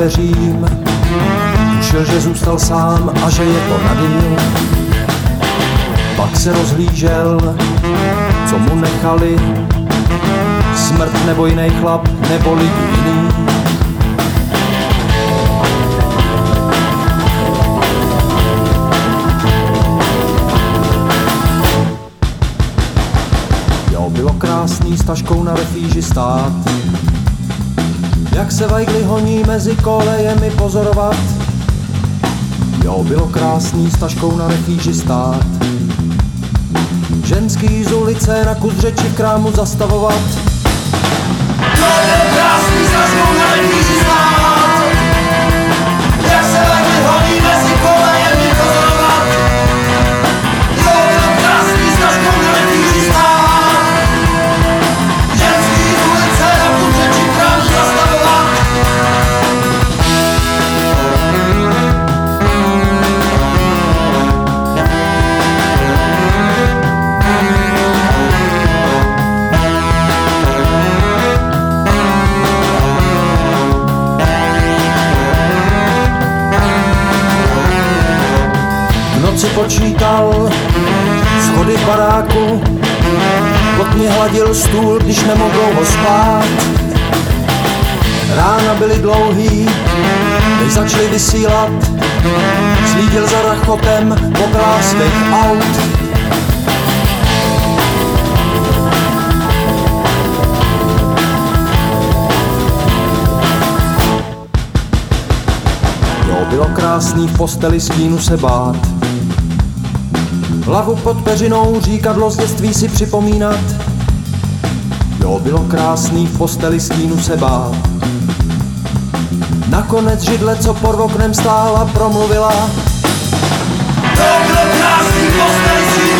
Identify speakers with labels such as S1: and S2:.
S1: dveřím, tušil, že zůstal sám a že je to na dně. Pak se rozhlížel, co mu nechali, smrt nebo jiný chlap, nebo lidi jiný. Jo, bylo krásný s taškou na refíži stát, jak se vajgly honí mezi kolejemi pozorovat. Jo, bylo krásný s taškou na refíži stát, ženský z ulice na kus řeči v krámu zastavovat.
S2: Jo, bylo krásný s taškou na refíži stát, jak se vajgly honí mezi kolejemi pozorovat. Jo, bylo krásný s taškou na refíži stát, ženský z ulice na kus řeči v krámu zastavovat.
S1: Si počítal schody v baráku, pod mě hladil stůl, když nemohl dlouho spát. Rána byly dlouhý, než začali vysílat, slídil za rachotem pokláských aut. Jo, bylo krásný v posteli stínu se bát, hlavu pod peřinou říkadlo z dětství si připomínat. Jo, bylo krásný v posteli stínu se bát, nakonec židle, co pod oknem stála, promluvila.
S2: Jo, bylo krásný v posteli stínu